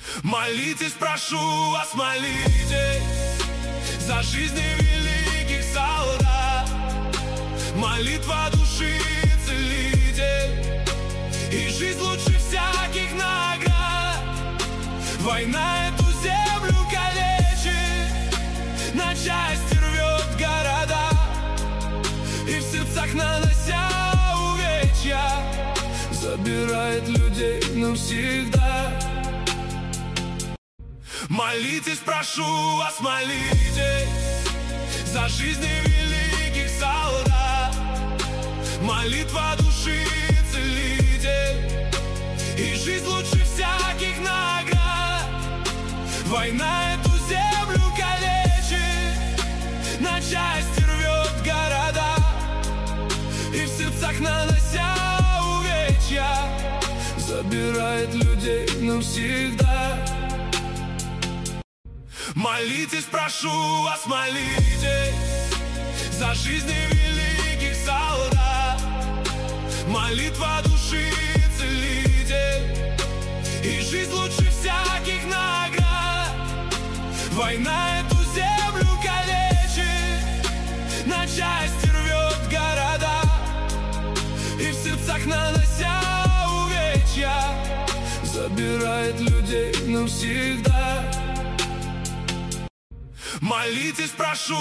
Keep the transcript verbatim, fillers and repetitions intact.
Молитесь, прошу вас, молитесь за жизни великих солдат. Молитва души целитель, и жизнь лучше всяких наград. Война эту землю калечит, на части рвет города, и в сердцах нанося увечья забирает людей навсегда. Молитесь, прошу вас, молитесь за жизни великих солдат. Молитва души целитель, и жизнь лучше всяких наград. Война эту землю калечит, на части рвет города, и в сердцах нанося увечья забирает людей навсегда. Молитесь, прошу вас, молитесь за жизни великих солдат. Молитва души целитель, и жизнь лучше всяких наград. Война эту землю калечит, на части рвет города, и в сердцах нанося увечья забирает людей навсегда. Молитесь, прошу